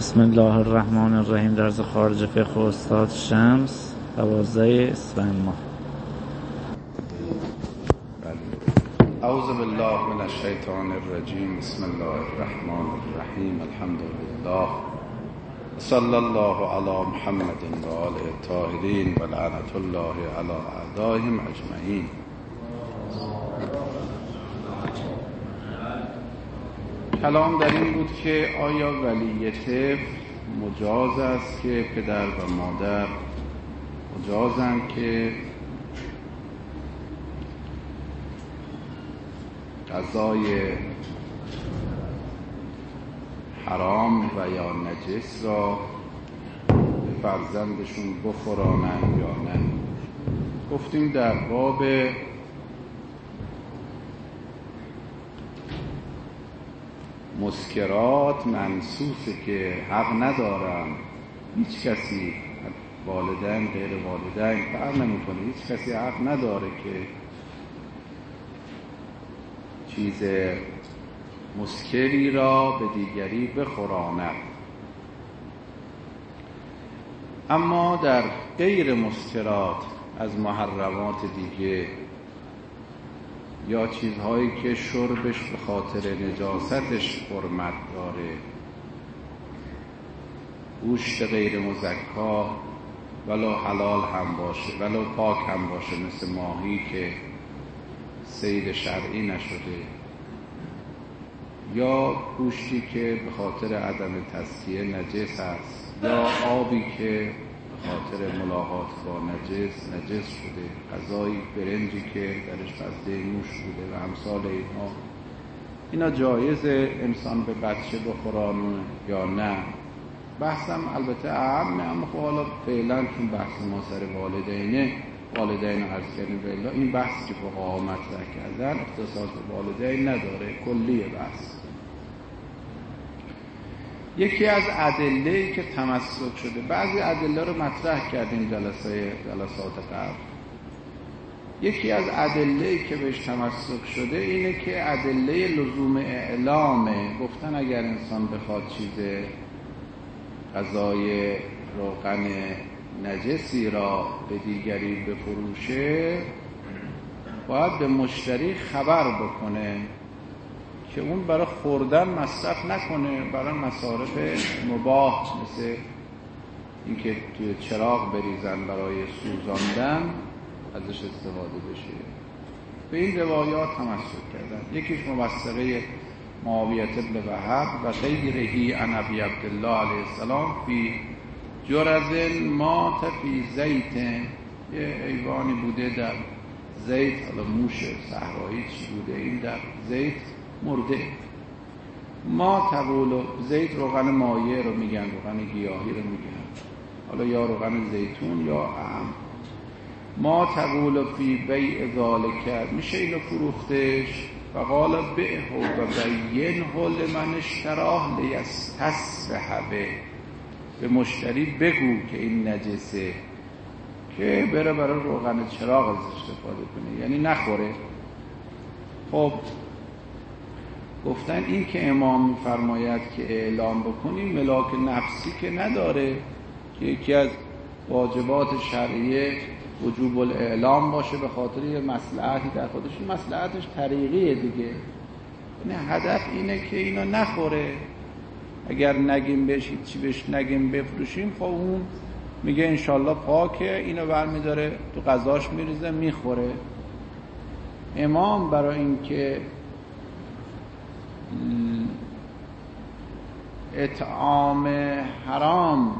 بسم الله الرحمن الرحیم. درس خارج فقه استاد شمس 12 اسفند ماه. اعوذ بالله من الشیطان الرجیم. بسم الله الرحمن الرحیم. الحمد لله صلی الله علی محمد و آله الطاهرین و لعنت الله علی اعدائهم اجمعین. کلام در این بود که آیا ولی طفل مجاز است که پدر و مادر مجازند که غذای حرام و یا نجس را به فرزندشون بخورانند یا نه. گفتیم در باب مسکرات منصوصه که حق ندارم هیچ کسی، والدین غیر والدین فرق نمی‌کنه، هیچ کسی حق نداره که چیز مسکری را به دیگری بخوراند. اما در غیر مسکرات از محرمات دیگه یا چیزهایی که شربش به خاطر نجاستش حرمت داره، گوشت غیر مزکا ولو حلال هم باشه ولو پاک هم باشه، مثل ماهی که صید شرعی نشده، یا گوشتی که به خاطر عدم تزکیه نجس است، یا آبی که به خاطر ملاقات با نجس شده، غذایی برنجی که درش فضله نوش بوده و امثال اینا جایز انسان به بچه بخورانه یا نه. بحثم البته اهمه، اما خب حالا فعلا چون بحث ما سر والدین عرض کردیم فعلا این بحثی که فقها مطرح کردن اختصاص به والدین نداره، کلیه بحث. یکی از ادله‌ای که تمسک شده، بعضی ادله رو مطرح کردیم جلسات قبل، یکی از ادله‌ای که بهش تمسک شده اینه که ادله لزوم اعلامه. گفتن اگر انسان بخواد چیز غذای روغن نجسی را به دیگری بفروشه باید به مشتری خبر بکنه که اون برای خوردن مصرف نکنه، برای مصارف مباح مثل اینکه توی چراغ بریزن برای سوزاندن ازش استفاده بشه. به این روایات تمسک کردن. یکیش موثقه معاویه بن وهب و غیرهی عن ابی عبدالله علیه السلام فی جرز مات فی زیت، یه ایوانی بوده در زیت، حالا موش صحرایی چی بوده، این در زیت مرده. ما تقول زیت روغن مایع رو میگن، روغن گیاهی رو میگن، حالا یا روغن زیتون یا اهم. ما تقول فی بیع ذالک، میشه اینو فروختش. فقال بیعه و بینه لمن اشتراه لیستصبح به مشتری بگو که این نجسه که بره برای روغن چراغ از استفاده کنه، یعنی نخوره. خب گفتن این که امام میفرماید که اعلام بکنیم ملاک نفسی که نداره، که یکی از واجبات شرعیه وجوب الاعلام باشه به خاطر یه مصلحتی در خودش، این مصلحتش طریقیه دیگه، یعنی هدف اینه که اینو نخوره. اگر نگیم بهش چی بهش نگیم بفروشیم، خب اون میگه انشالله پاکه، اینو برمیداره تو غذاش میریزه میخوره. امام برای این که اطعام حرام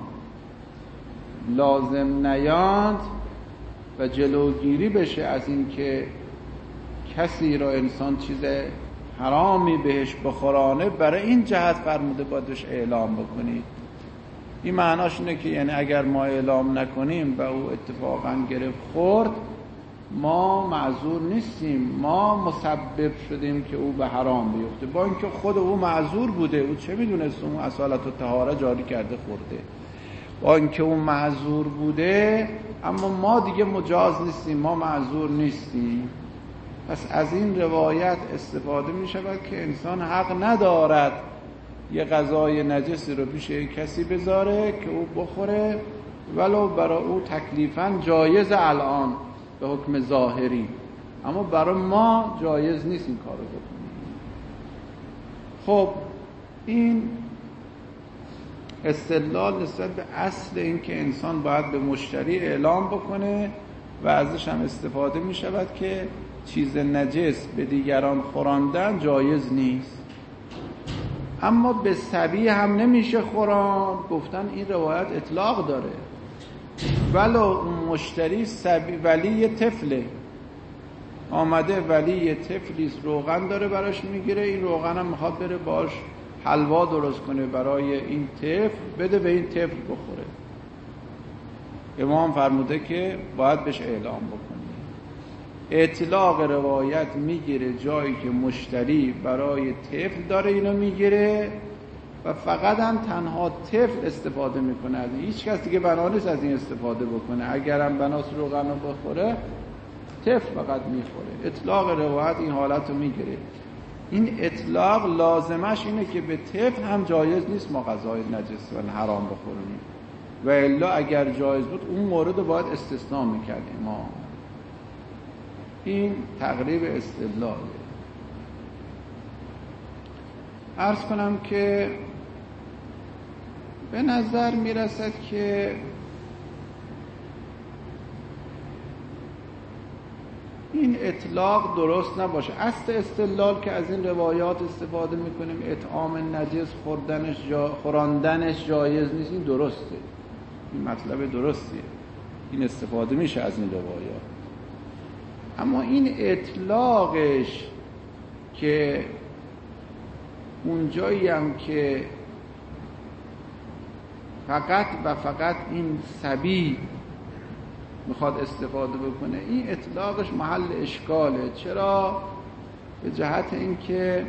لازم نیاد و جلوگیری بشه از این که کسی را انسان چیز حرامی بهش بخورانه، برای این جهت فرموده بایدش اعلام بکنید. این معناش اینه که یعنی اگر ما اعلام نکنیم و او اتفاقا گرفت خورد، ما معذور نیستیم، ما مسبب شدیم که او به حرام بیفته، با اینکه خود او معذور بوده، او چه میدونست اون اصالت و طهاره جاری کرده خورده، با اینکه اون معذور بوده، اما ما دیگه مجاز نیستیم، ما معذور نیستیم. پس از این روایت استفاده می شود که انسان حق ندارد یه غذای نجسی رو پیش کسی بذاره که او بخوره، ولو برای او تکلیفاً جایز الان به حکم ظاهری، اما برای ما جایز نیست این کارو بکنیم. خب این استدلال نسبت به اصل این که انسان باید به مشتری اعلام بکنه و ازش هم استفاده می شود که چیز نجس به دیگران خوراندن جایز نیست. اما به صبی هم نمیشه خوراند، گفتن این روایت اطلاق داره. ولو اون مشتری صبی ولی طفله، آمده ولی طفلیست روغن داره براش میگیره، این روغن هم میخواد بره باش حلوا درست کنه برای این طفل بده به این طفل بخوره، امام فرموده که باید بهش اعلام بکنی. اطلاق روایت میگیره جایی که مشتری برای طفل داره اینو میگیره و فقط هم تنها طفل استفاده میکنه، از هیچ کس دیگه بنا نیست از این استفاده بکنه. اگرم بناس روغن رو بخوره طفل فقط میخوره. اطلاق روایت این حالت رو میگیره. این اطلاق لازمش اینه که به طفل هم جایز نیست ما غذای نجس و حرام بخوریم، و الا اگر جایز بود اون مورد رو باید استثناء میکردیم ما. این تقریب استدلاله. عرض کنم که به نظر میرسد که این اطلاق درست نباشه. اصل استدلال که از این روایات استفاده میکنیم اطعام نجس خوراندنش جایز نیست، این درسته، این مطلب درستیه، این استفاده میشه از این روایات. اما این اطلاقش که اونجایی هم که فقط و فقط این صبی میخواد استفاده بکنه، این اطلاقش محل اشکاله. چرا؟ به جهت اینکه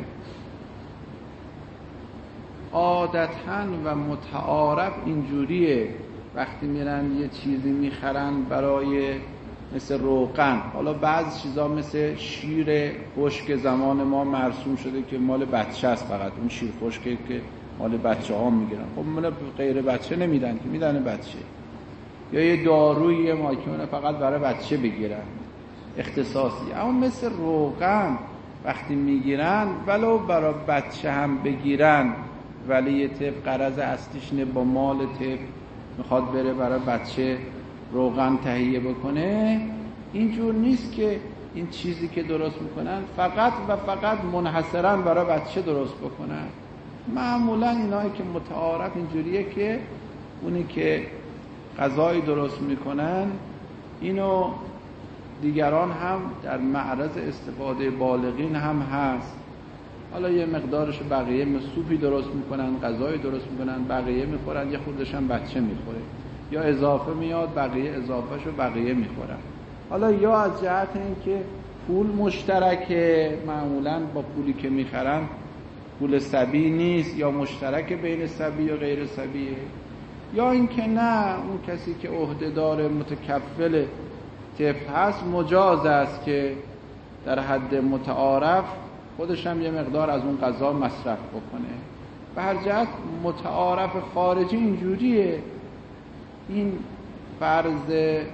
عادتاً و متعارف اینجوریه وقتی میرن یه چیزی میخرن برای مثل روغن، حالا بعضی چیزا مثل شیر خشک زمان ما مرسوم شده که مال بچه است، فقط اون شیر خشکه که مال بچه ها میگیرن، خب مال غیر بچه نمیدن که، میدن بچه. یا یه دارویی ماکیونه فقط برای بچه بگیرن اختصاصی. اما مثل روغن وقتی میگیرن ولو برای بچه هم بگیرن، ولی طفل غرض اصلیش نه با مال طفل میخواد بره برای بچه روغن تهیه بکنه، اینجور نیست که این چیزی که درست میکنن فقط و فقط منحصرا برای بچه درست بکنن. معمولا اینایی که متعارف اینجوریه که اونی که غذایی درست میکنن اینو دیگران هم در معرض استفاده بالغین هم هست. حالا یه مقدارش بقیه سوپی درست میکنن، غذایی درست میکنن، بقیه میخورن، یه خودش هم بچه میخوره، یا اضافه میاد بقیه اضافهشو بقیه میخورن. حالا یا از جهت اینکه پول مشترکه، معمولا با پولی که میخرن پول صبی نیست، یا مشترک بین صبی و غیر صبیه، یا اینکه نه اون کسی که عهدهدار متکفل طفل هست مجاز است که در حد متعارف خودش هم یه مقدار از اون غذا مصرف بکنه. به هر جهت متعارف خارجی اینجوریه. این فرض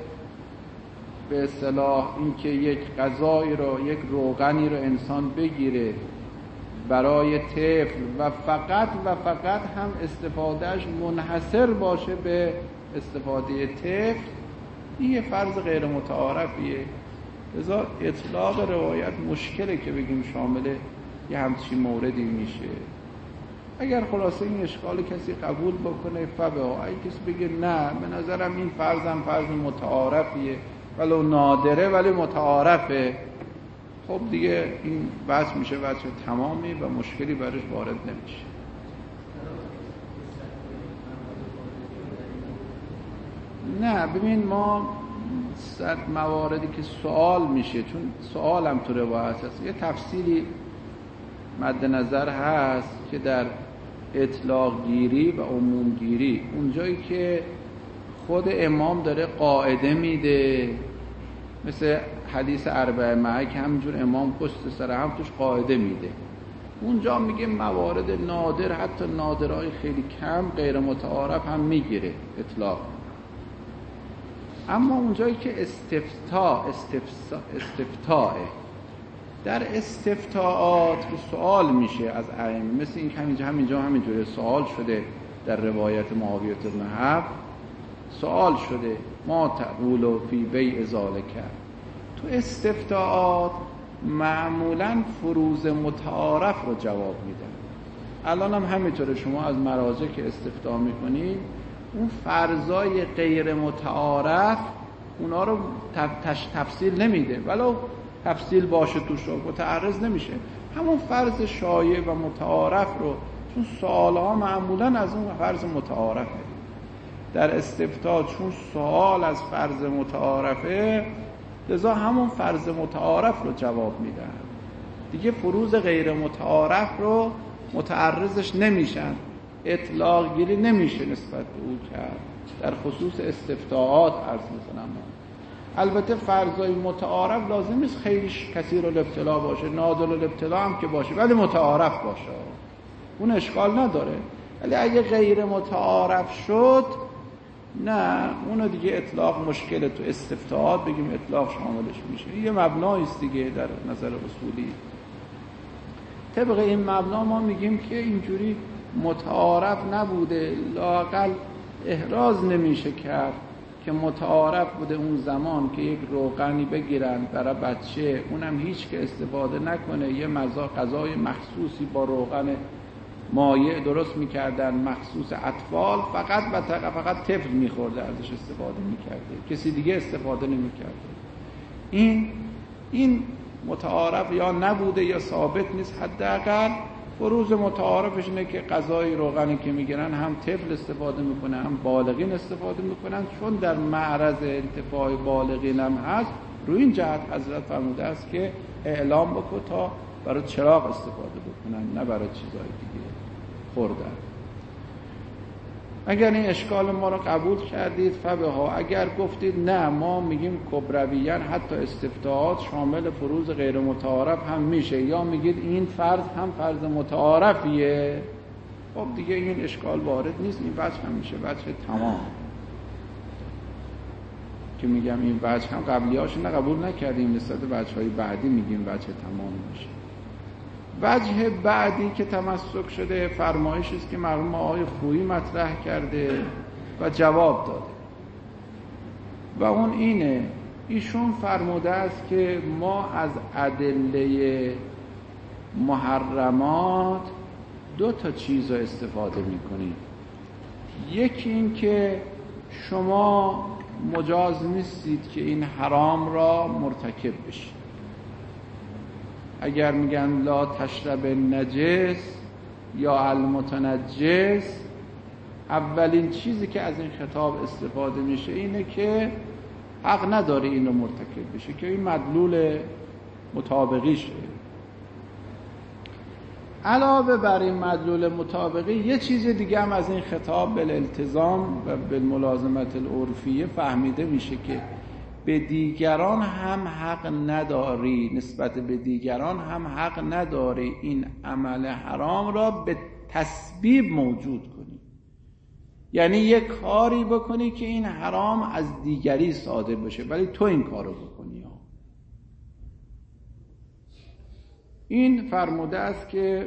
به اصطلاح این که یک غذایی رو، یک روغنی رو انسان بگیره برای طفل و فقط هم استفادهش منحصر باشه به استفاده طفل، این یه فرض غیر متعارفیه. لذا اطلاق روایت مشکله که بگیم شامل یه همچین موردی میشه. اگر خلاصه این اشکال کسی قبول بکنه فبها، اگه کسی بگه نه به نظرم این فرضم فرض متعارفیه ولو نادره ولی متعارفه، خب دیگه این بحث میشه بحث تمامی و مشکلی برش وارد نمیشه. نه ببین، ما سر مواردی که سوال میشه، چون سوال هم تو روایت هست، یه تفصیلی مد نظر هست که در اطلاق گیری و عموم گیری، اونجایی که خود امام داره قاعده میده، مثل حدیث 4 که همینجور امام پشت سر هم توش قاعده میده، اونجا میگه موارد نادر، حتی نادرهای خیلی کم غیر متعارف هم میگیره اطلاق. اما اونجایی که استفتاء در استفتاءات سوال میشه از ائمه، مثل این همینجا همینجوری سوال شده در روایت معاویه بن حفص، سوال شده ما تقول فی بیع ذالک. تو استفتاءات معمولاً فروض متعارف رو جواب میدن. الان هم همینطوره، شما از مراجع که استفتاء میکنید اون فرضای غیر متعارف اونا رو تفصیل نمیده، ولو تفصیل باشه توش متعرض نمیشه، همون فرض شایع و متعارف رو، چون سوالها معمولاً از اون فرض متعارفه. در استفتاء چون سوال از فرض متعارفه، لذا همون فرض متعارف رو جواب میدن دیگه. فروض غیر متعارف رو متعرضش نمیشن، اطلاق گیری نمیشه نسبت به او کرد. در خصوص استفتاءات عرض میکنم. البته فرضای متعارف لازم نیست خیلی کثیر الابتلا باشه، نادر الابتلا هم که باشه ولی متعارف باشه، اون اشکال نداره. ولی اگه غیر متعارف شد نه، اونو دیگه اطلاق مشکله. تو استفتاءات بگیم اطلاق شاملش میشه، یه مبنایی است دیگه در نظر اصولی. طبق این مبنا ما میگیم که اینجوری متعارف نبوده، لااقل احراز نمیشه کرد که متعارف بوده اون زمان که یک روغنی بگیرن برای بچه، اونم هیچ که استفاده نکنه، یه غذای مخصوصی با روغن مایع درست میکردن مخصوص اطفال، فقط طفل میخورده ازش استفاده میکرده، کسی دیگه استفاده نمیکرده. این متعارف یا نبوده یا ثابت نیست. حداقل فروض متعارفش اینه که غذای روغنی که میگیرن هم طفل استفاده میکنه هم بالغین استفاده میکنن، چون در معرض انتفاع بالغین هم هست. روی این جهت حضرت فرموده است که اعلام بکن تا برای چراغ استفاده بکنن، نه برای چیزای دیگه خوردن. اگر این اشکال ما رو قبول کردید فبها، اگر گفتید نه ما میگیم کبرویان حتی استفتاءات شامل فروض غیر متعارف هم میشه، یا میگید این فرض هم فرض متعارفیه، خب دیگه این اشکال وارد نیست. این وجه هم میشه وجه تمام که میگم این وجه هم قبلیاش نه قبول نکردیم، نسبت وجه‌های بعدی میگیم وجه تمام میشه. وجه بعدی که تمسک شده فرمایشی است که مرحوم آقای خویی مطرح کرده و جواب داده، و اون اینه، ایشون فرموده است که ما از ادله محرمات 2 چیز رو استفاده میکنیم. یکی این که شما مجاز نیستید که این حرام را مرتکب بشید. اگر میگن لا تشرب نجس یا المتنجس، اولین چیزی که از این خطاب استفاده میشه اینه که حق نداره این رو مرتکب بشه، که این مدلول مطابقیشه. علاوه بر این مدلول مطابقی یه چیز دیگه هم از این خطاب بالالتزام و بالملازمت العرفیه فهمیده میشه که به دیگران هم حق نداری، نسبت به دیگران هم حق نداری این عمل حرام را به تسبیب موجود کنی. یعنی یک کاری بکنی که این حرام از دیگری صادر بشه ولی تو این کارو بکنی. این فرموده است که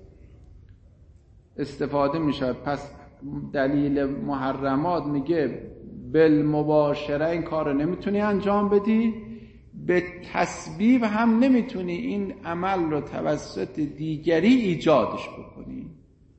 استفاده میشه. پس دلیل محرمات میگه بالمباشره این کار رو نمیتونی انجام بدی، به تسبیب هم نمیتونی این عمل رو توسط دیگری ایجادش بکنی.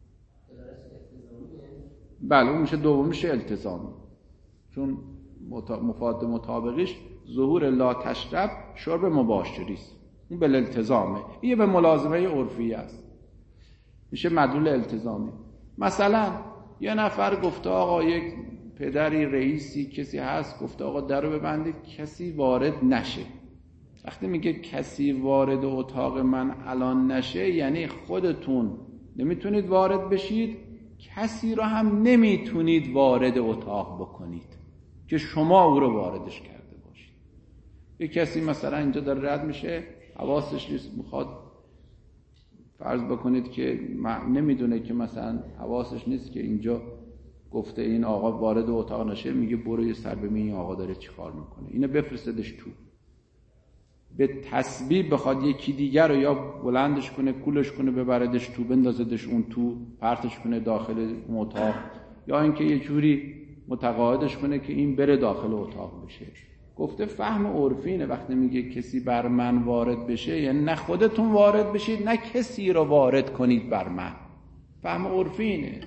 بله اون میشه دومیش التزامی، چون مفاد مطابقیش ظهور لا تشرب شرب مباشری است، اون بالالتزامه، این به ملازمه عرفی است، میشه مدلول التزامی. مثلا یه نفر گفته آقا، یک پدری رئیسی کسی هست گفته آقا درو ببندید کسی وارد نشه. وقتی میگه کسی وارد اتاق من الان نشه، یعنی خودتون نمیتونید وارد بشید، کسی رو هم نمیتونید وارد اتاق بکنید که شما او رو واردش کرده باشید. یک کسی مثلا اینجا داره رد میشه، حواسش نیست، میخواد فرض بکنید که نمیدونه که مثلا حواسش نیست که اینجا گفته این آقا وارد اتاق نشه، میگه برو یه سر ببین این آقا داره چی کار میکنه، اینو بفرستدش تو. به تسبیب بخواد یکی دیگر رو یا بلندش کنه، کولش کنه، ببردش تو، بندازدش اون تو، پرتش کنه داخل اتاق، یا اینکه یه جوری متقاعدش کنه که این بره داخل اتاق بشه. گفته فهم عرفینه وقتی میگه کسی بر من وارد بشه، یعنی نه خودتون وارد بشید نه کسی رو وارد کنید بر من. فهم عرفینه.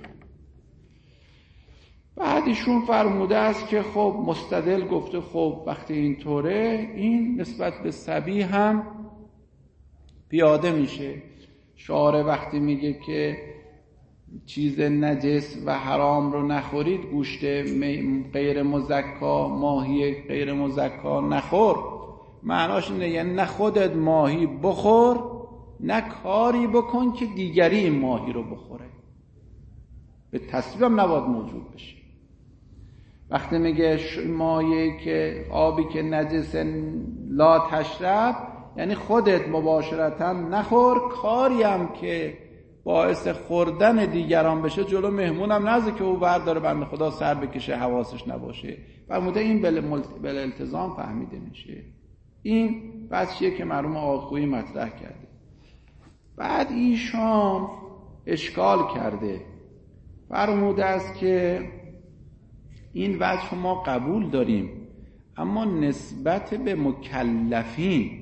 بعد ایشون فرموده است که خب مستدل گفته خب وقتی اینطوره این نسبت به صبی هم پیاده میشه. شارع وقتی میگه که چیز نجس و حرام رو نخورید، گوشت غیر مزکا، ماهی غیر مزکا نخور، معناش اینه یعنی نه خودت ماهی بخور نه کاری بکن که دیگری این ماهی رو بخوره. به تصویب هم نباید موجود بشه. وقتی میگه مایه که آبی که نجس لا تشرب، یعنی خودت مباشرتا نخور، کاری هم که باعث خوردن دیگران بشه جلو مهمونم نذار که او برداره بنده خدا سر بکشه حواسش نباشه. فرموده این بل التزام فهمیده میشه. این بحثیه که مرحوم آقایی مطرح کرده. بعد ایشان اشکال کرده، فرموده است که این وجه ما قبول داریم، اما نسبت به مکلفین،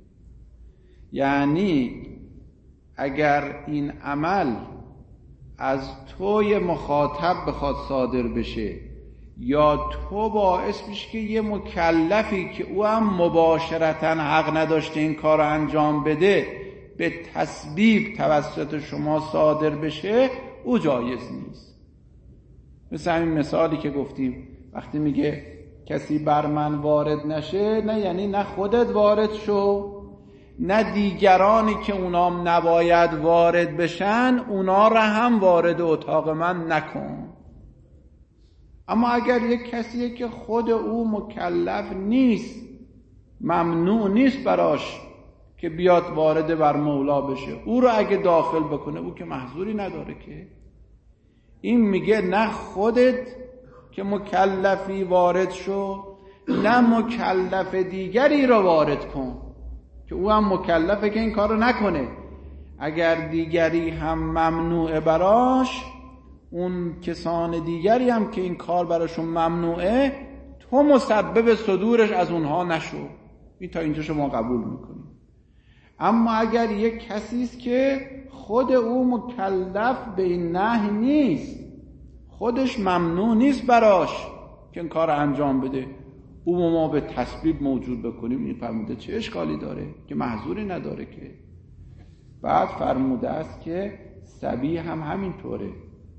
یعنی اگر این عمل از توی مخاطب بخواد صادر بشه یا تو باعث میشه که یه مکلفی که او هم مباشرتا حق نداشته این کار رو انجام بده به تسبیب توسط شما صادر بشه، او جایز نیست. مثل همین مثالی که گفتیم وقتی میگه کسی بر من وارد نشه، نه یعنی نه خودت وارد شو نه دیگرانی که اونام نباید وارد بشن اونا را هم وارد اتاق من نکن. اما اگر یک کسیه که خود او مکلف نیست، ممنوع نیست براش که بیاد وارد بر مولا بشه، او رو اگه داخل بکنه او که محظوری نداره که. این میگه نه خودت که مکلفی وارد شو نه مکلف دیگری رو وارد کن که او هم مکلفه که این کار رو نکنه. اگر دیگری هم ممنوعه براش، اون کسان دیگری هم که این کار براشون ممنوعه، تو مسبب صدورش از اونها نشو. این تا اینجا شما قبول میکنید. اما اگر یک کسی است که خود او مکلف به این نهی نیست، خودش ممنوع نیست براش که این کار انجام بده، او ما به تسبیب موجود بکنیم، این فرموده چه اشکالی داره که محظوری نداره که. بعد فرموده است که صبی هم همینطوره.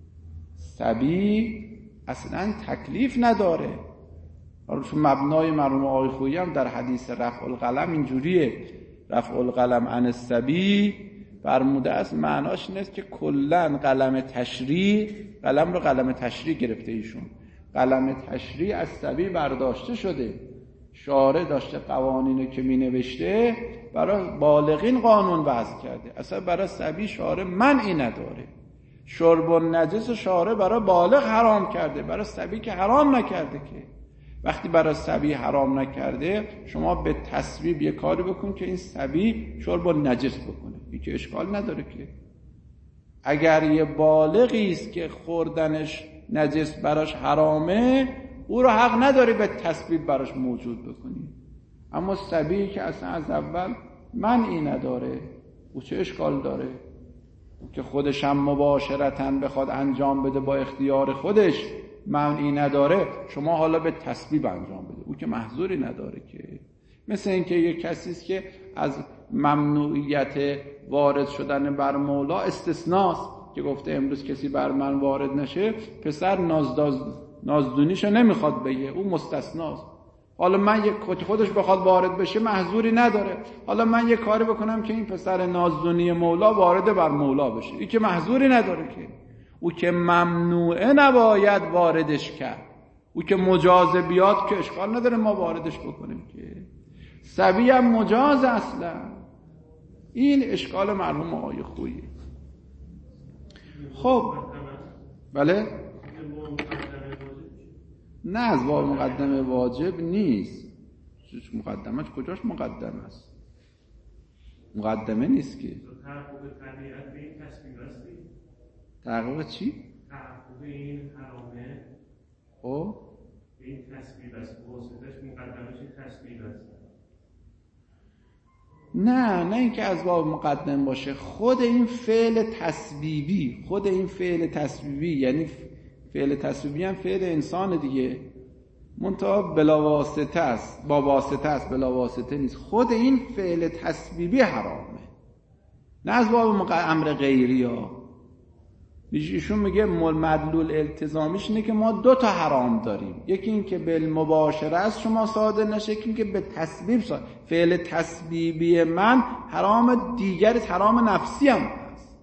صبی اصلا تکلیف نداره. چون مبنای مرحوم آقای خویی هم در حدیث رفع القلم اینجوریه، رفع القلم عن الصبی فرموده است معناش نیست که کلن قلم تشریع، قلم رو قلم تشریع گرفته ایشون، قلم تشریع از صبی برداشته شده. شارع داشته قوانینو که می نوشته برای بالغین قانون وضع کرده، اصلا برای صبی شارع منعی نداره. شرب النجس شارع برای بالغ حرام کرده، برای صبی که حرام نکرده که. وقتی برای صبی حرام نکرده، شما به تصویب یه کاری بکن که این صبی شرب النجس بکنه، این که اشکال نداره که. اگر یه بالغی است که خوردنش نجس براش حرامه، او رو حق نداری به تسبیب براش موجود بکنی. اما صبی که اصلا از اول منعی نداره، او چه اشکال داره که خودش هم مباشرتاً بخواد انجام بده با اختیار خودش، منعی نداره، شما حالا به تسبیب انجام بده، او که محظوری نداره که. مثل اینکه یک کسی است که از ممنوعیت وارد شدن بر مولا استثناست که گفته امروز کسی بر من وارد نشه، پسر نازدونیشو نمیخواد بگه، او مستثناست. حالا من خودش بخواد وارد بشه محظوری نداره، حالا من یه کاری بکنم که این پسر نازدونی مولا وارد بر مولا بشه، این که محظوری نداره که. او که ممنوعه نباید واردش کرد، او که مجازه بیاد که اشکال نداره ما واردش بکنیم که. صبی هم مجاز اصلا، این اشکال مرحوم آقای خویی. خب بله، نه از باب مقدمه واجب نیست. مقدمش کجاش مقدمه است؟ مقدمه نیست که. تحقیق چی؟ تحقیق این حرامه. خب این تسبیب است، واسطش مقدمش تسبیب است. نه اینکه از باب مقدم باشه، خود این فعل تسبیبی یعنی فعل تسبیبی هم فعل انسان دیگه، منتها بلا واسطه است، با واسطه است، بلا واسطه نیست. خود این فعل تسبیبی حرامه، نه از باب امر غیری ها. ایشون میگه مدلول التزامیش اینه که ما 2 تا حرام داریم، یکی این که بالمباشره است شما صادر نشه، یکی این که به تسبیب صادر. فعل تسبیبی من حرام، دیگری حرام نفسی هم هست.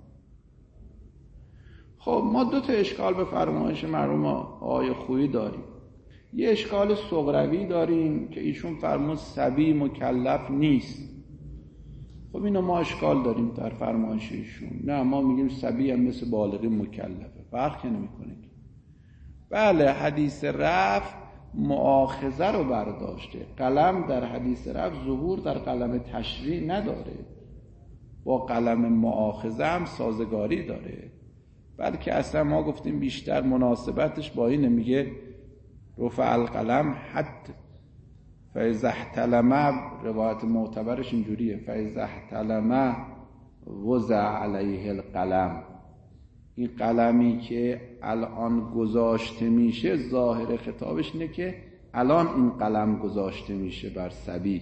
خب ما 2 تا اشکال به فرمایش مرحوم آقای خویی داریم. یه اشکال صغروی داریم که ایشون فرمود صبی مکلف نیست. خب اینو ما اشکال داریم در فرمایش ایشون. نه، ما میگیم صبی هم مثل بالغ مکلفه، فرق نمیکنه. بله، حدیث رفع مؤاخذه رو برداشته. قلم در حدیث رفع ظهور در قلم تشریع نداره، با قلم مؤاخذه هم سازگاری داره، بلکه اصلا ما گفتیم بیشتر مناسبتش با اینه. میگه رفع القلم حتی فاذا احتلم، روایت معتبرش اینجوریه، فاذا احتلم وضع علیه القلم. این قلمی که الان گذاشته میشه، ظاهر خطابش اینه که الان این قلم گذاشته میشه بر صبی،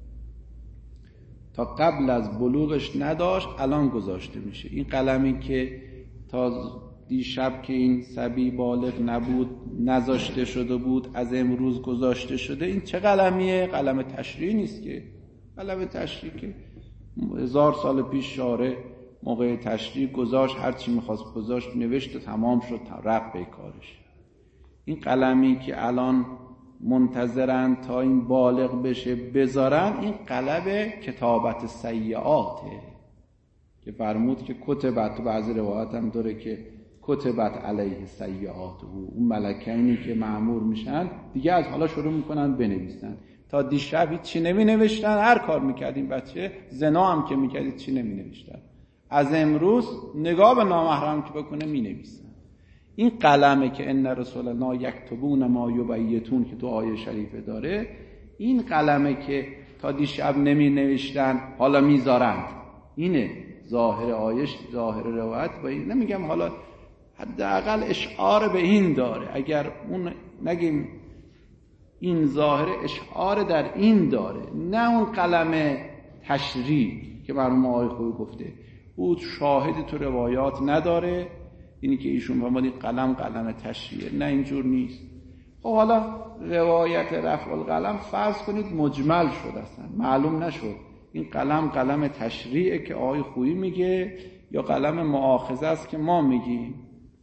تا قبل از بلوغش نداشت، الان گذاشته میشه. این قلمی که تا دیشب که این صبی بالغ نبود نذاشته شده بود، از امروز گذاشته شده، این چه قلمیه؟ قلم تشریع نیست که. قلم تشریع که 1000 سال پیش شارع موقع تشریع گذاشت، هر چی میخواست گذاشت، نوشت و تمام شد، رفت به کارش. این قلمی که الان منتظرن تا این بالغ بشه بذارن، این قلم کتابت سیئاته که فرمود که کتبت، تو بعضی روایت هم داره که کتبت علیه سیئات، اون ملکینی که مأمور میشن دیگه از حالا شروع میکنن بنویسن. تا دیشب هیچی نمی نوشتن، هر کار میکردیم بچه، زنا هم که میکردید چی نمی نوشتن، از امروز نگاه به نامحرم که بکنه می نویسن. این قلمه که ان رسول الله یکتبون ما یبیتون که تو آیه شریفه داره، این قلمه که تا دیشب نمی نوشتن حالا میذارند. اینه ظاهر آیش، ظاهر روایت. با این نمیگم حالا حداقل اشعار به این داره، اگر اون نگیم این ظاهر اشعار در این داره، نه اون قلم تشریع که مرحوم آقای خویی گفته او شاهدی تو روایات نداره، اینی که ایشون فرمود این قلم تشریعه، نه اینجور نیست. خب حالا روایت رفع القلم فرض کنید مجمل شد، اصلا معلوم نشد این قلم تشریعه که آقای خویی میگه یا قلم مؤاخذه است که ما میگیم.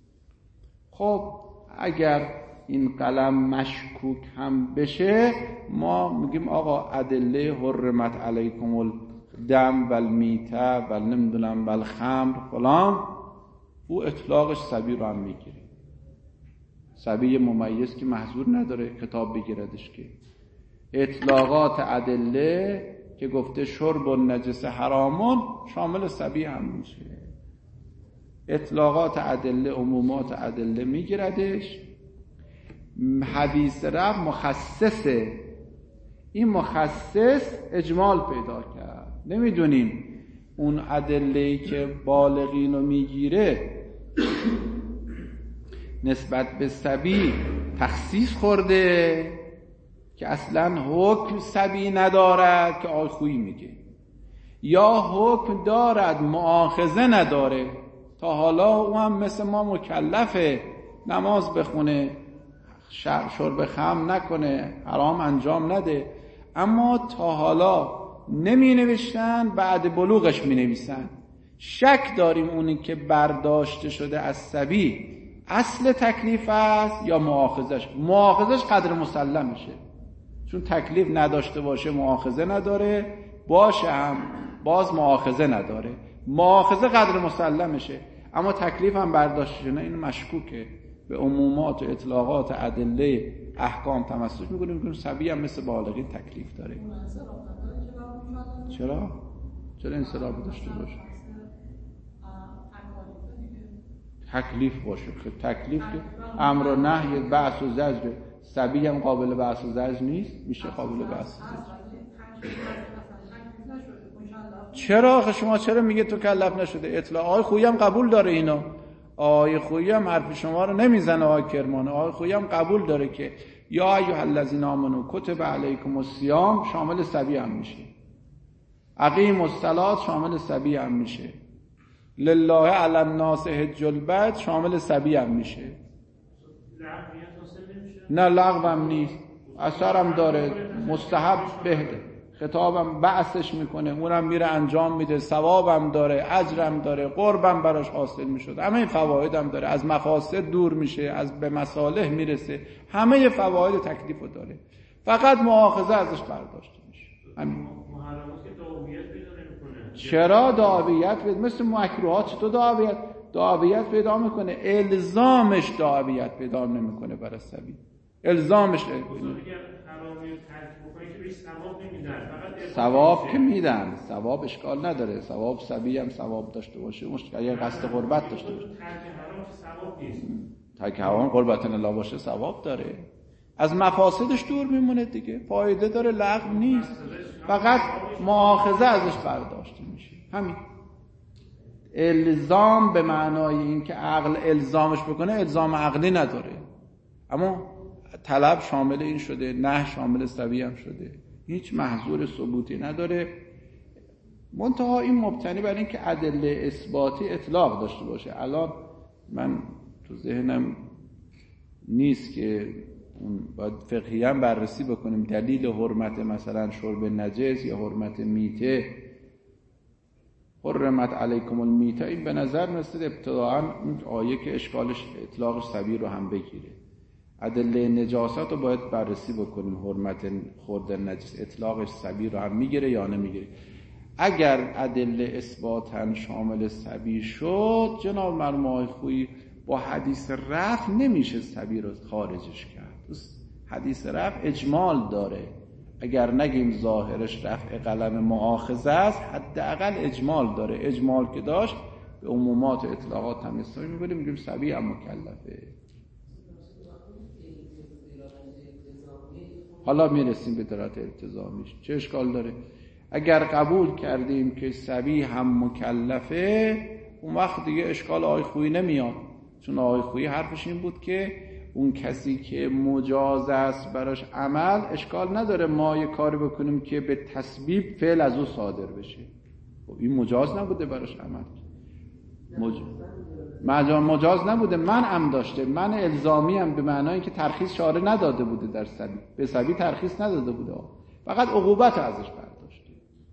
خب اگر این قلم مشکوک هم بشه، ما میگیم آقا ادله حرمت علیکم الدم و المیته و نمیدونم و الخمر فلان، او اطلاقش صبی رو هم میگیره. صبی ممیز که محظور نداره کتاب بگیردش که. اطلاقات ادله که گفته شرب و نجس حرامون شامل صبی هم میشه. اطلاقات ادله، عمومات ادله میگیردش. حدیث رفع مخصصه، این مخصص اجمال پیدا کرد. نمیدونیم اون ادله‌ای که بالغین رو میگیره نسبت به صبی تخصیص خورده که اصلا حکم صبی ندارد که آقای خویی میگه، یا حکم دارد مؤاخذه نداره، تا حالا او هم مثل ما مکلفه نماز بخونه، شرب خمر نکنه، حرام انجام نده، اما تا حالا نمی نوشتن، بعد بلوغش می نویسن. شک داریم اونی که برداشته شده از صبی اصل تکلیف است یا مؤاخذش قدر مسلمشه، چون تکلیف نداشته باشه مؤاخذه نداره، باشه هم باز مؤاخذه نداره. مؤاخذه قدر مسلمشه، اما تکلیف هم برداشت نه، این مشکوکه. به عمومات و اطلاقات ادله احکام تمسک میکنیم. صبی هم مثل بالغین تکلیف داره. چرا انصراف داشته باشه؟ تکلیف باشه. تکلیف که امر و نهی، بعث و زجر. صبی هم قابل بعث و زجر نیست، میشه قابل بعث و زجر. چرا شما چرا میگه تو کلف نشده؟ اطلاع آقای خویی هم قبول داره اینا. آقای خویی هم حرف شما رو نمیزنه. آقای کرمانه آقای خویی هم قبول داره که یا ایها الذین آمنوا کتب علیکم الصیام شامل صبی هم میشه. اقیموا الصلاة شامل صبی هم میشه. لله علی الناس حج البیت شامل صبی هم میشه. نه لغو هم نیست، اثر هم داره، مستحب بهده، خطابم بعثش میکنه، اونم میره انجام میده، ثوابم داره، اجرم داره، قربم براش حاصل میشد، همه فوایدم داره، از مفاسد دور میشه، از به مصالح میرسه، همه فواید تکلیفو داره، فقط مؤاخذه ازش برداشته میشه. همین. چرا دعویت مثل مکروهات چطور دعویت پیدا میکنه؟ الزامش دعویت پیدا نمیکنه برای صبی. الزامش ثواب که میدن، ثواب اشکال نداره، ثواب صبی هم ثواب داشته باشه، اگر قصد قربت داشته باشه. ترک حرام قربت الله باشه ثواب داره، از مفاسدش دور میمونه دیگه، فایده داره، لغو نیست، فقط مؤاخذه ازش برداشته میشه. همین. الزام به معنای این که عقل الزامش بکنه الزام عقلی نداره، اما طلب شامل این شده، نه شامل صبی هم شده، هیچ محظور ثبوتی نداره. منتها این مبتنی بر این که ادله اثباتی اطلاق داشته باشه. الان من تو ذهنم نیست که باید فقهی هم بررسی بکنیم دلیل حرمت مثلا شرب نجس یا حرمت میته. حرمت علیکم المیته این به نظر مثل ابتداعا اون آیه که اشکالش اطلاق صبی رو هم بگیره. ادله نجاست رو باید بررسی بکنیم، حرمت خورد نجس اطلاقش صبی رو هم میگیره یا نمیگیره. اگر ادله اثباتاً شامل صبی شد، جناب مرحوم آقای خویی با حدیث رفع نمیشه صبی رو خارجش کرد. حدیث رفع اجمال داره، اگر نگیم ظاهرش رفع قلم مؤاخذه است، حداقل اجمال داره. اجمال که داشت به عمومات و اطلاقات هم استفاده می‌کنیم، میگیم صبی هم مکلفه. حالا میرسیم به درجات التزامیش، چه اشکال داره؟ اگر قبول کردیم که صبی هم مکلفه، اون وقت دیگه اشکال آقای خویی نمیاد، چون آقای خویی حرفش این بود که اون کسی که مجاز است براش عمل، اشکال نداره ما یه کاری بکنیم که به تسبیب فعل از او صادر بشه. این مجاز نبوده براش عمل، مجاز نبوده، منع داشته، من الزامی هم به معنای که ترخیص شارع نداده بوده در صبی، به صبی ترخیص نداده بوده، فقط عقوبت ازش برداشته،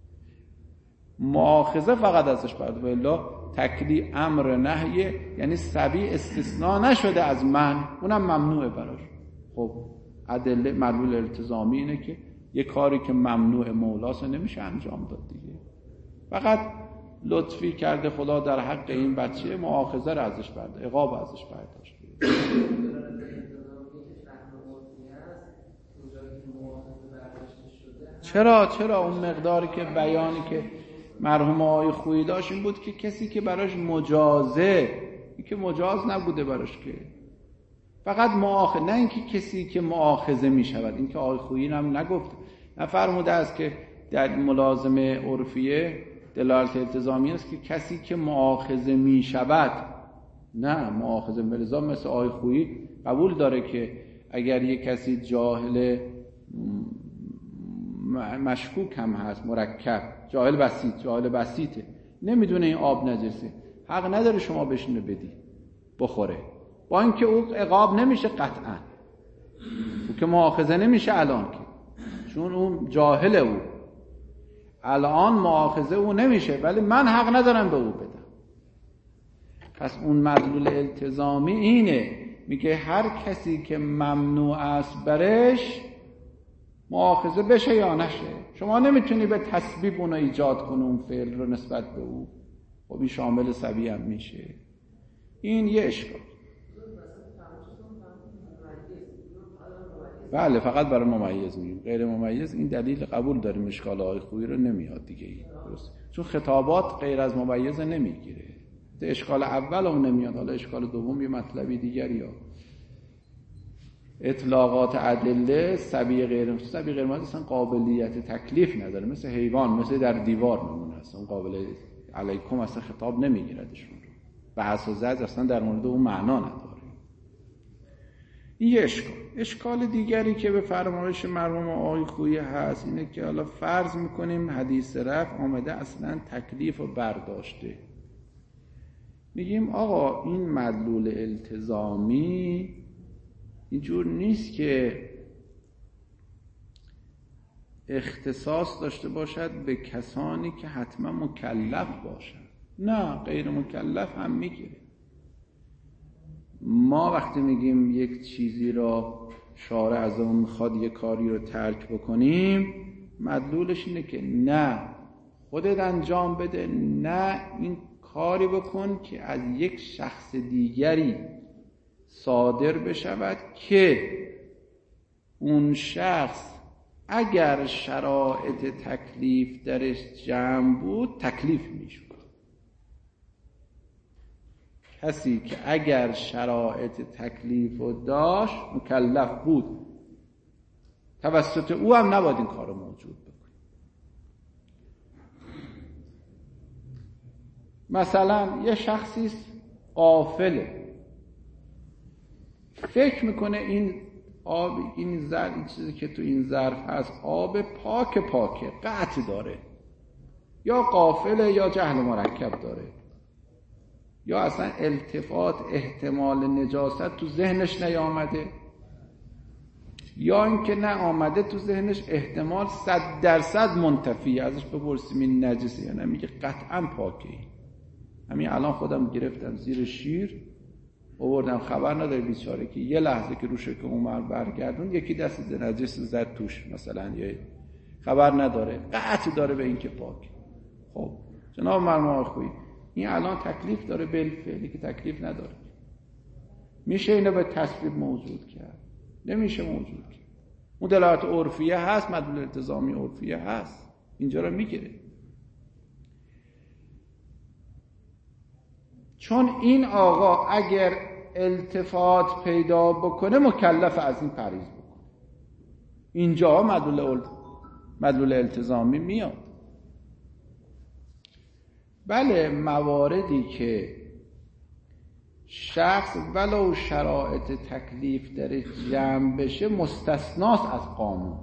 مؤاخذه فقط ازش برداشته، الا تکلی امر نهی، یعنی صبی استثناء نشده از من، اونم ممنوعه براش. خب ادله مدلول التزامی اینه که یه کاری که ممنوع مولاست نمیشه انجام داد دیگه، فقط لطفی کرده خدا در حق این بچه، مؤاخذه رو ازش برداشت، عقاب ازش برداشت. چرا اون مقداری که بیانی که مرحوم آقای خویی داشت این بود که کسی که براش مجازه، این که مجاز نبوده براش، که فقط مؤاخذه، نه اینکه کسی که مؤاخذه می شود. این که آقای خویی هم نگفت، نفرموده است که در ملازمه عرفیه دلالت التزامی است که کسی که مؤاخذه می شود، نه مؤاخذه ملزام. مثل آقای خویی قبول داره که اگر یک کسی جاهل مشکوک هم هست، مرکب، جاهل بسیطه، نمیدونه این آب نجسه، حق نداره شما بشینه بدی بخوره، با اینکه او عقاب نمیشه قطعا، او که مؤاخذه نمیشه الان که، چون اون جاهل، او الان مؤاخذه او نمیشه، ولی من حق ندارم به او بدم. پس اون مدلول التزامی اینه، میگه هر کسی که ممنوع است برش مؤاخذه بشه یا نشه. شما نمیتونی به تسبیب اونو ایجاد کنی، اون فعل رو نسبت به او. خب این شامل سبی هم میشه. این یه اشکال. بله فقط برای ممیز میگیم، غیر ممیز این دلیل قبول داریم اشکال آقای خویی رو نمیاد دیگه. این درست، چون خطابات غیر از ممیز نمیگیره. اشکال اول اون نمیاد، حالا اشکال دوم یه مطلبی دیگری ها. اطلاقات ادله سبی غیر ممیز اصلا قابلیت تکلیف نداره، مثل حیوان، مثل در دیوار میمونه، اصلا قابل علیکم اصلا خطاب نمیگیردشون رو. بحث و زجر اصلا در مورد اون معنا نداره. این یه اشکال دیگری که به فرمایش مرحوم آقای خویی هست اینه که حالا فرض میکنیم حدیث رفع آمده اصلا تکلیف رو برداشته. میگیم آقا این مدلول التزامی اینجور نیست که اختصاص داشته باشد به کسانی که حتما مکلف باشن. نه، غیر مکلف هم میگیره. ما وقتی میگیم یک چیزی را شارع از اون میخواد یک کاری رو ترک بکنیم، مدلولش اینه که نه خودت انجام بده، نه این کاری بکن که از یک شخص دیگری صادر بشود که اون شخص اگر شرایط تکلیف درش جمع بود تکلیف میشود. کسی که اگر شرایط تکلیف رو داشت مکلف بود، توسط او هم نباید این کار رو موجود بکنی. مثلا یه شخصی غافله، فکر میکنه این آب، این چیزی که تو این ظرف هست آب پاکه قطع داره، یا غافله یا جهل مرکب داره، یا اصلا التفات احتمال نجاست تو ذهنش نیامده، یا اینکه نه آمده تو ذهنش احتمال 100% منتفی، ازش بپرسیم این نجسه یا نه، میگه قطعا پاکه. همین الان خودم گرفتم زیر شیر آوردم، خبر نداره بیچاره که یه لحظه که روشه که عمر برگردون یکی دست نجس زد توش مثلا، یه خبر نداره، قطع داره به این که پاک. خب جناب مرحوم خویی این الان تکلیف داره بالفعلی که تکلیف نداره. میشه اینو به تسبیب موجود کرد؟ نمیشه موجود کرد. اون دلالت عرفیه هست، مدلول التزامی عرفیه هست، اینجا رو میگیره. چون این آقا اگر التفات پیدا بکنه مکلف از این پریز بکنه. اینجا مدلول التزامی میاد. بله مواردی که شخص ولو شرایط تکلیف در جمع بشه مستثناست از قانون.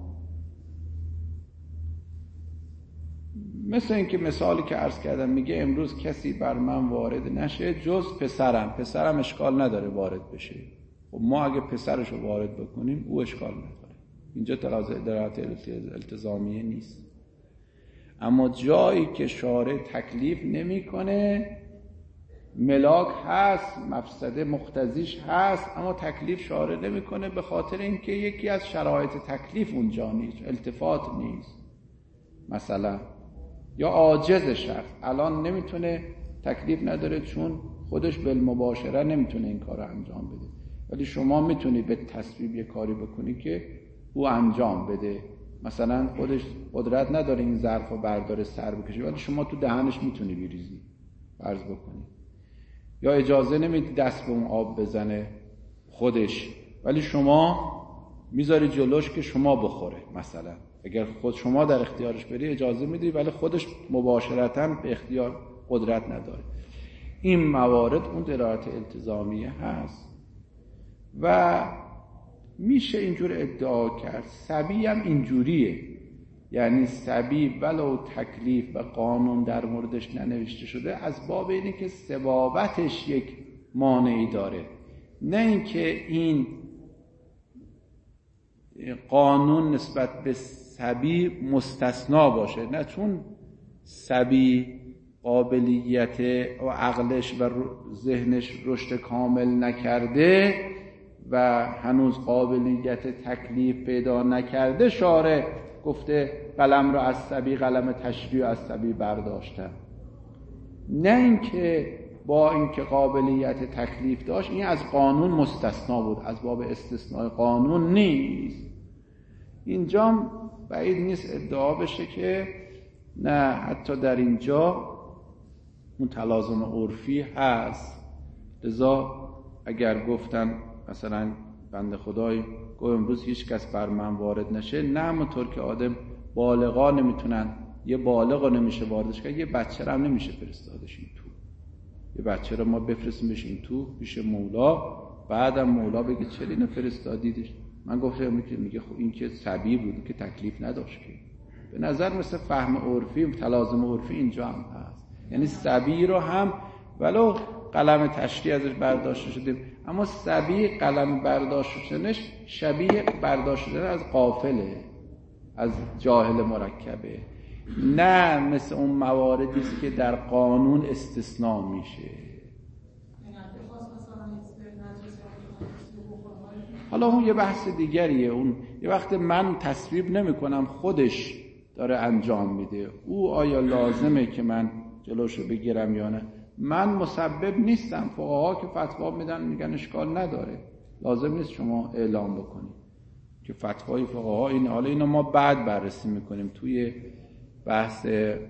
مثل اینکه مثالی که عرض کردم میگه امروز کسی بر من وارد نشه جز پسرم اشکال نداره وارد بشه. خب ما اگه پسرشو وارد بکنیم او اشکال نداره. اینجا دلالت التزامیه نیست. اما جایی که شارع تکلیف نمیکنه، ملاک هست، مفسده مقتضیش هست، اما تکلیف شارع نمیکنه به خاطر اینکه یکی از شرایط تکلیف اونجا نیست، التفات نیست مثلا، یا عاجز شخص الان نمیتونه، تکلیف نداره چون خودش بالمباشره نمیتونه این کار رو انجام بده، ولی شما میتونی به تسبیب یه کاری بکنی که او انجام بده. مثلا خودش قدرت نداره این ظرف رو برداره سر بکشه، ولی شما تو دهنش میتونی بریزی فرض بکنی، یا اجازه نمیدی دست به اون آب بزنه خودش، ولی شما میذاری جلوش که شما بخوره. مثلا اگر خود شما در اختیارش بری اجازه میدی، ولی خودش مباشرتاً به اختیار قدرت نداره. این موارد اون دلالت التزامیه هست و میشه اینجور ادعا کرد. سبی هم اینجوریه، یعنی سبی ولو تکلیف و قانون در موردش ننوشته شده از باب اینه که ثبابتش یک مانعی داره، نه اینکه این قانون نسبت به سبی مستثنا باشه. نه، چون سبی قابلیت و عقلش و ذهنش رشد کامل نکرده و هنوز قابلیت تکلیف پیدا نکرده، شارع گفته قلم را از صبی، قلم تشریع از صبی برداشتم. نه اینکه با اینکه قابلیت تکلیف داشت این از قانون مستثنا بود، از باب استثناء قانون نیست. اینجا بعید نیست ادعا بشه که نه، حتی در اینجا اون تلازم عرفی هست. لذا اگر گفتن مثلا بنده خدای گفت امروز هیچ کس بر من وارد نشه، نه همونطور که آدم بالغا نمیتونن، یه بالغا نمیشه واردش کرد، یه بچه هم نمیشه فرستادش این تو. یه بچه رو ما بفرستیمش این تو پیش مولا، بعدم مولا بگه چرا اینو فرستادیدش؟ من گفتم میگه خب این که صبی بود که تکلیف نداشت که. به نظر مثل فهم عرفی، تلازم عرفی اینجا هم هست. یعنی صبی رو هم ولو قلم تشریع ازش برداشته شده، اما صبی قلم برداشته شدنش شبیه برداشته شدن از غافله، از جاهل مرکبه، نه مثل اون مواردی است که در قانون استثناء میشه. حالا اون یه بحث دیگریه، اون یه وقت من تصویب نمی کنم خودش داره انجام میده، او آیا لازمه که من جلوشو بگیرم یا نه؟ من مسبب نیستم. فقها که فتوا میدن میگن اشکال نداره، لازم نیست شما اعلام بکنید که فتوای فقها این. حالا اینو ما بعد بررسی میکنیم توی بحث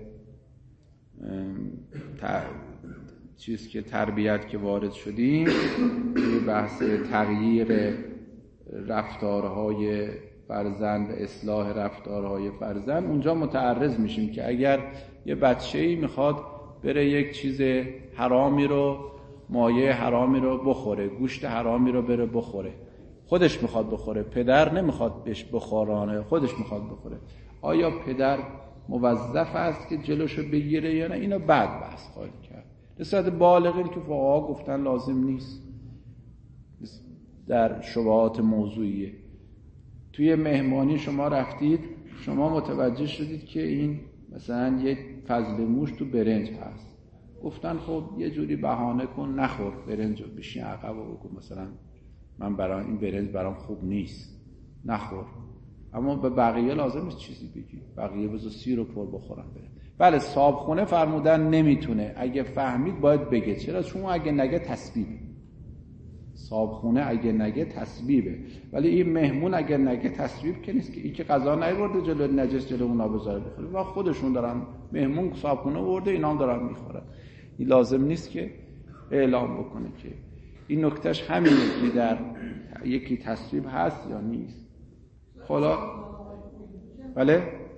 چیز که تربیت که وارد شدیم، توی بحث تغییر رفتارهای فرزند، اصلاح رفتارهای فرزند، اونجا متعرض میشیم که اگر یه بچه‌ای میخواد بره یک چیز حرامی رو، مایه حرامی رو بخوره، گوشت حرامی رو بره بخوره، خودش میخواد بخوره، پدر نمیخواد بهش بخورانه، خودش میخواد بخوره، آیا پدر موظف است که جلوشو بگیره یا نه؟ اینو بعد بحث خواهیم کرد. نسبت بالغین که فقها گفتن لازم نیست، در شبهات موضوعیه. توی مهمانی شما رفتید، شما متوجه شدید که این مثلا یک فضل موش تو برنج هست، گفتن خب یه جوری بهانه کن نخور برنج رو، بشین عقب و بگو مثلا من برای این برنج برام خوب نیست، نخور. اما به بقیه لازم نیست چیزی بگی، بقیه بذار سیر رو پر بخورن برن. بله صابخونه فرمودن نمیتونه، اگه فهمید باید بگه. چرا؟ چون اگه نگه تسبیبه. صابخونه اگه نگه تسبیبه، ولی این مهمون اگه نگه تسبیب که نیست، که این که غذا نیورده جلو نجس جلو اونا بذاره بخوره، و خودشون دارن مهمون صابخونه ورده اینا هم دارن میخورن. این لازم نیست که اعلام بکنه که این نکتهش همینه که در یکی تسبیب هست یا نیست. حالا بله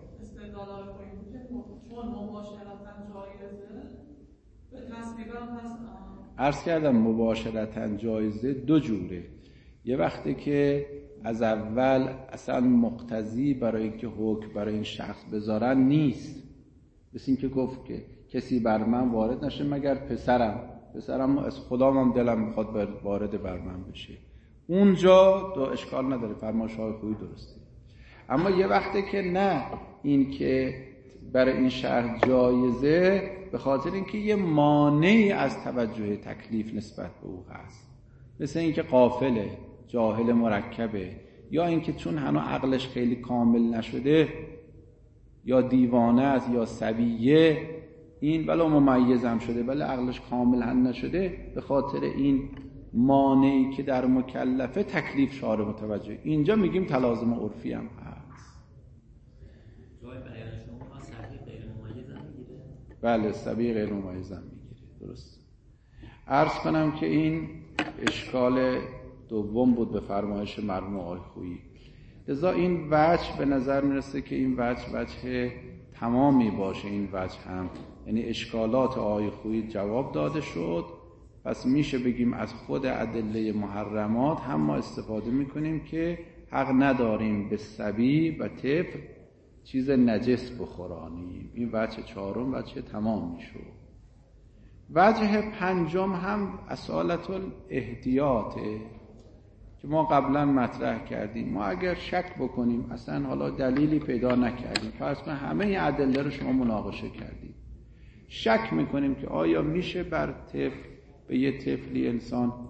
عرض کردم مباشرتاً جایزه دو جوره. یه وقتی که از اول اصلا مقتضی برای اینکه حکم برای این شخص بذارن نیست، مثل این که گفت که کسی بر من وارد نشه مگر پسرم از خدام هم دلم میخواد وارد بر من بشه، اونجا دو اشکال نداره، فرمایش‌های خوبی درسته. اما یه وقتی که نه، این که برای این شرط جایزه به خاطر اینکه یه مانعی از توجه تکلیف نسبت به او هست، مثل اینکه غافله، جاهل مرکبه، یا اینکه چون هنوز عقلش خیلی کامل نشده، یا دیوانه است یا صبیه، این ولو ممیز هم شده ولی عقلش کامل هم نشده، به خاطر این مانعی که در مکلفه تکلیف شارع متوجه. اینجا میگیم تلازم عرفی هم هست. جای بیان شما صبی غیر ممیز هم میگیره؟ بله صبی غیر ممیز هم میگیره، درست. عرض کنم که این اشکال دوم بود به فرمایش مرحوم آقای خویی. لذا این وجه به نظر میرسه که این وجه تمامی باشه. این وجه هم یعنی اشکالات آقای خویی جواب داده شد. پس میشه بگیم از خود ادله محرمات هم ما استفاده میکنیم که حق نداریم به صبی و طفل چیز نجس بخورانیم. این وجه چهارم وجه تمام میشه. وجه پنجم هم اصالت الاحتیاطه که ما قبلا مطرح کردیم. ما اگر شک بکنیم، اصلا حالا دلیلی پیدا نکردیم، فرض کن همه این ادله رو شما مناقشه کردیم، شک میکنیم که آیا میشه بر طفل، به یه طفلی انسان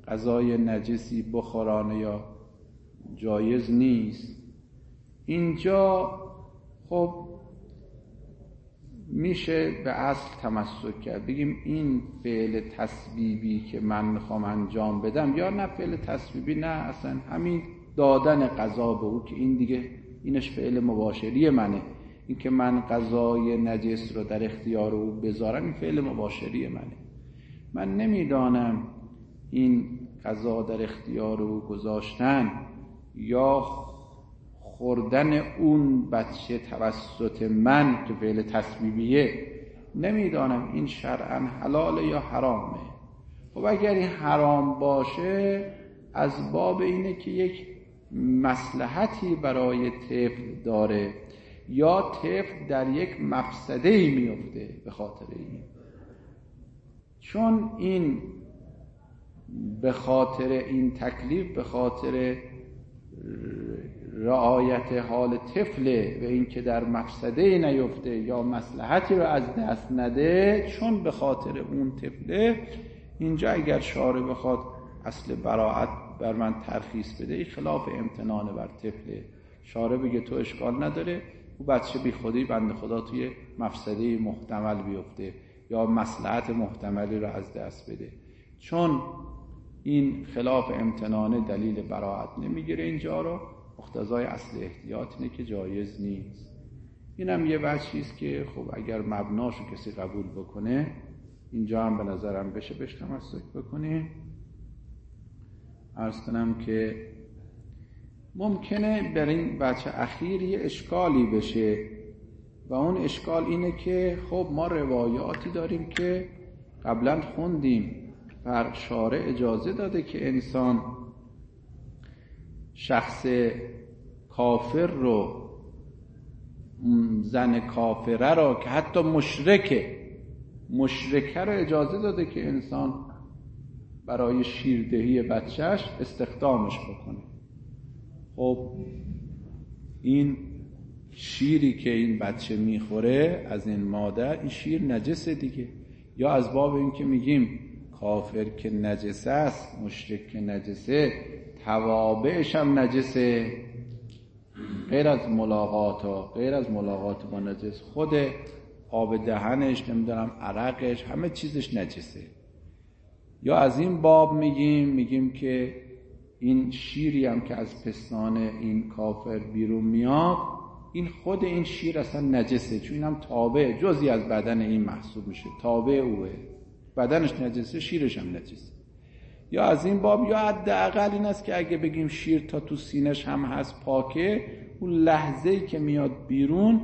غذای نجسی بخورانه یا جایز نیست. اینجا خب میشه به اصل تمسک کرد، بگیم این فعل تسبیبی که من میخوام انجام بدم، یا نه فعل تسبیبی، نه اصلا همین دادن غذا به او که این دیگه اینش فعل مباشری منه، این که من غذای نجس رو در اختیار او بذارم این فعل مباشری منه. من نمیدانم این غذا در اختیار او گذاشتن یا خوردن اون بچه توسط من که فعل تسبیبیه، نمیدانم این شرعاً حلاله یا حرامه. خب اگر این حرام باشه از باب اینه که یک مصلحتی برای طفل داره یا طفل در یک مفسده‌ای میفته به خاطر این، چون این به خاطر این تکلیف، به خاطر رعایت حال طفله و این که در مفسده‌ای نیفته یا مصلحتی رو از دست نده، چون به خاطر اون طفله، اینجا اگر شارع بخواد اصل براعت بر من ترخیص بده، این خلاف امتنان بر طفله. شارع بگه تو اشکال نداره، او بچه بی خودی بنده خدا توی مفسده محتمل بیفته یا مصلحت محتملی رو از دست بده، چون این خلاف امتنانه دلیل براعت نمیگیره اینجا رو، مقتضای اصل احتیاط اینه که جایز نیست. اینم یه بحثیست که خب اگر مبناشو کسی قبول بکنه، اینجا هم به نظرم بشه بهش تمسک بکنه. عرض کنم که ممکنه بر این بچه اخیر یه اشکالی بشه و اون اشکال اینه که خب ما روایاتی داریم که قبلا خوندیم بر شارع اجازه داده که انسان شخص کافر رو، زن کافره رو که حتی مشرکه رو اجازه داده که انسان برای شیردهی بچهش استخدامش بکنه. خب این شیری که این بچه میخوره از این مادر، این شیر نجسه دیگه. یا از باب این که میگیم کافر که نجسه است، مشرک که نجسه، توابعش هم نجسه، غیر از ملاقات با نجس، خود آب دهنش، نمیدونم عرقش، همه چیزش نجسه. یا از این باب میگیم که این شیری هم که از پستان این کافر بیرون میاد، این خود این شیر اصلا نجسه، چون این هم تابع جزئی از بدن این محسوب میشه، تابع اوه، بدنش نجسه، شیرش هم نجسه. یا از این باب، یا حداقل این است که اگه بگیم شیر تا تو سینش هم هست پاکه، اون لحظه‌ای که میاد بیرون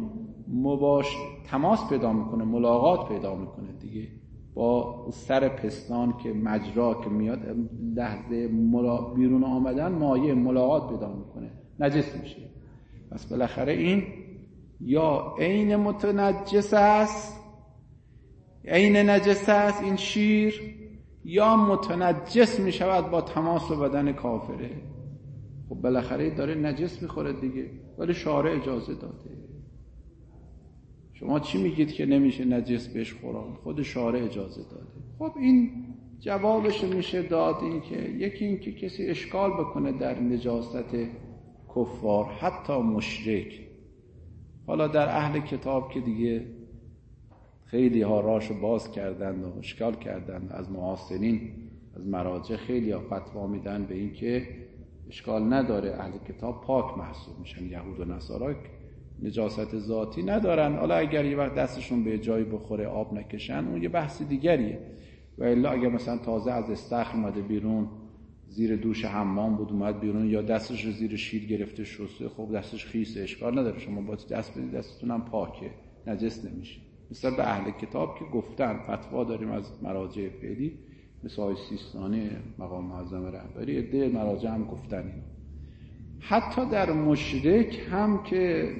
تماس پیدا میکنه، ملاقات پیدا میکنه دیگه با سر پستان که مجرا که میاد، لحظه بیرون آمدن مایه ملاقات پیدا میکنه، نجس میشه. پس بالاخره این یا عین متنجس است، عین نجس است این شیر، یا متنجس میشود با تماس بدن کافره. خب بالاخره داره نجس میخوره دیگه، ولی شارع اجازه داده. شما چی میگید که نمیشه نجس بهش خوران؟ خود شارع اجازه داده. خب این جوابش میشه داد این که یکی این که کسی اشکال بکنه در نجاست کفار، حتی مشرک. حالا در اهل کتاب که دیگه خیلی ها راشو باز کردند و اشکال کردند، از معاصرین از مراجع خیلی ها فتوا میدن به این که اشکال نداره، اهل کتاب پاک محسوب میشن، یهود و نصارا نجاست ذاتی ندارن. حالا اگر یه وقت دستشون به جایی بخوره آب نکشن اون یه بحث دیگریه، و الا اگر مثلا تازه از استخر اومده بیرون، زیر دوش حمام بود اومد بیرون، یا دستش رو زیر شیر گرفته شسته، خب دستش خیسه، اشکال نداره، شما با دست بدید دستتون هم پاکه، نجس نمیشه. مثلا به اهل کتاب که گفتن، فتوا داریم از مراجع فعلی، مثل آقای سیستانی مقام معظم رهبری، عده مراجع هم گفتن اینو. حتی در مشرک هم که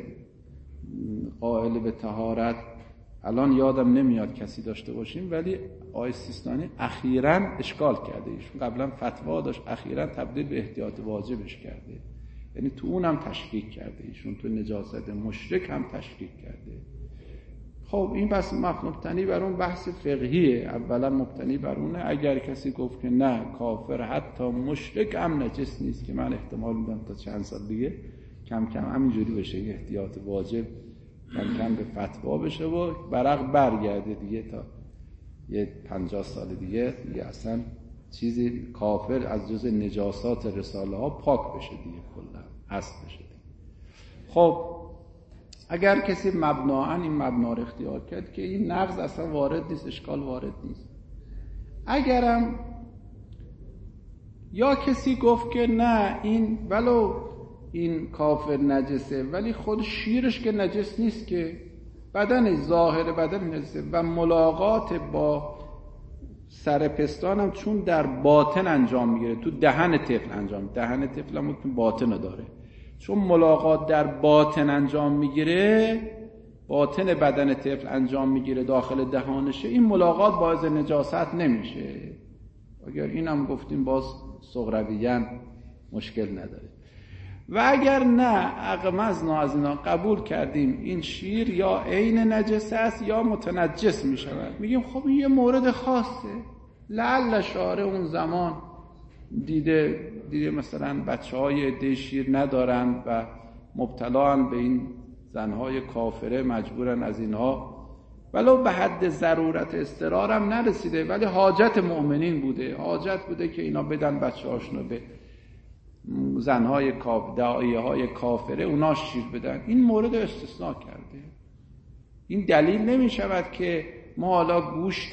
قائل به طهارت، الان یادم نمیاد کسی داشته باشیم، ولی آقای سیستانی اخیراً اشکال کرده، ایشون قبلا فتوا داشت، اخیراً تبدیل به احتیاط واجبش کرده، یعنی تو اونم تشکیک کرده، ایشون تو نجاست مشرک هم تشکیک کرده. خب این بس مبتنی بر اون بحث فقهیه، اولا مبتنی بر اونه. اگر کسی گفت که نه کافر حتی مشرک هم نجس نیست، که من احتمال میدم تا چند سال دیگه کم کم همینجوری بشه، یه احتیاط واجب کم کم به فتوا بشه و برق برگرده دیگه، تا یه 50 سال دیگه اصلا چیزی کافر از جز نجاسات رساله ها پاک بشه دیگه، کلا هست بشه دیگه. خب اگر کسی مبناً این مبنا رو اختیار کرد که این نقض اصلا وارد نیست، اشکال وارد نیست، اگرم یا کسی گفت که نه این ولو این کافر نجسه ولی خود شیرش که نجس نیست، که بدن ظاهر بدن نجسه و ملاقات با سر پستان هم چون در باطن انجام میگیره، تو دهن طفل انجام، دهن طفل هم که باطن داره، چون ملاقات در باطن انجام میگیره، باطن بدن طفل انجام میگیره داخل دهانشه، این ملاقات باعث نجاست نمیشه. اگر اینم گفتیم باز صغرویاً مشکل نداره. و اگر نه اغمزنا از اینا قبول کردیم این شیر یا عین نجس است یا متنجس میشود، میگیم خب این یه مورد خاصه، لعل شارع اون زمان دیده مثلا بچه‌های عده شیر ندارن و مبتلاان به این زنهای کافره، مجبورن از اینها، ولو به حد ضرورت اضطرار هم نرسیده ولی حاجت مؤمنین بوده، حاجت بوده که اینا بدن بچه‌هاشونو به زنهای داعیه‌های کافره، اونا شیر بدن. این مورد استثناء کرده. این دلیل نمی شود که ما حالا گوشت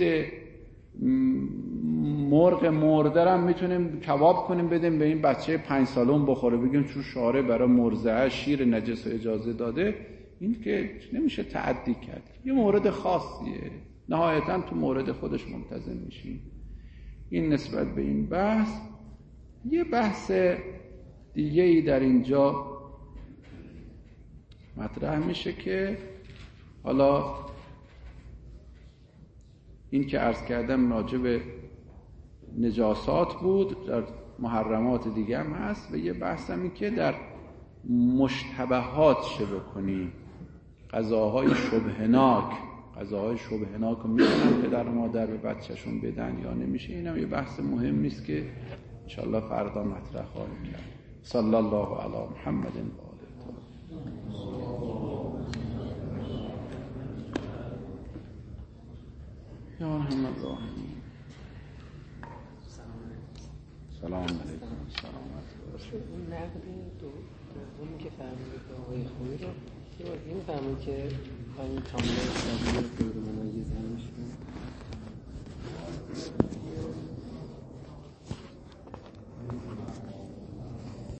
مرغ مرده هم میتونیم کباب کنیم بدیم به این بچه 5 سالون بخوره، بگیم چون شارع برای مرضعه شیر نجس اجازه داده. این که نمیشه تعدی کرد، یه مورد خاصیه، نهایتاً تو مورد خودش ملتزم میشیم. این نسبت به این بحث. یه بحث دیگه ای در اینجا مطرح میشه که حالا این که عرض کردم راجع به نجاسات بود، در محرمات دیگه هم هست، و یه بحث هم این که در مشتبهات چه بکنیم، غذاهای شبهناک رو میتونن پدر و مادر به بچهشون بدن یا نمیشه. این هم یه بحث مهم نیست که انشاءالله فردا مطرح خواهیم کرد. صلی الله علی محمد و آله یا محمد رحیم. سلام علیکم. اون نقد دومی که فرمودید به آقای خویی رو این فرمود که این کاملا شبیه غیر ممیزن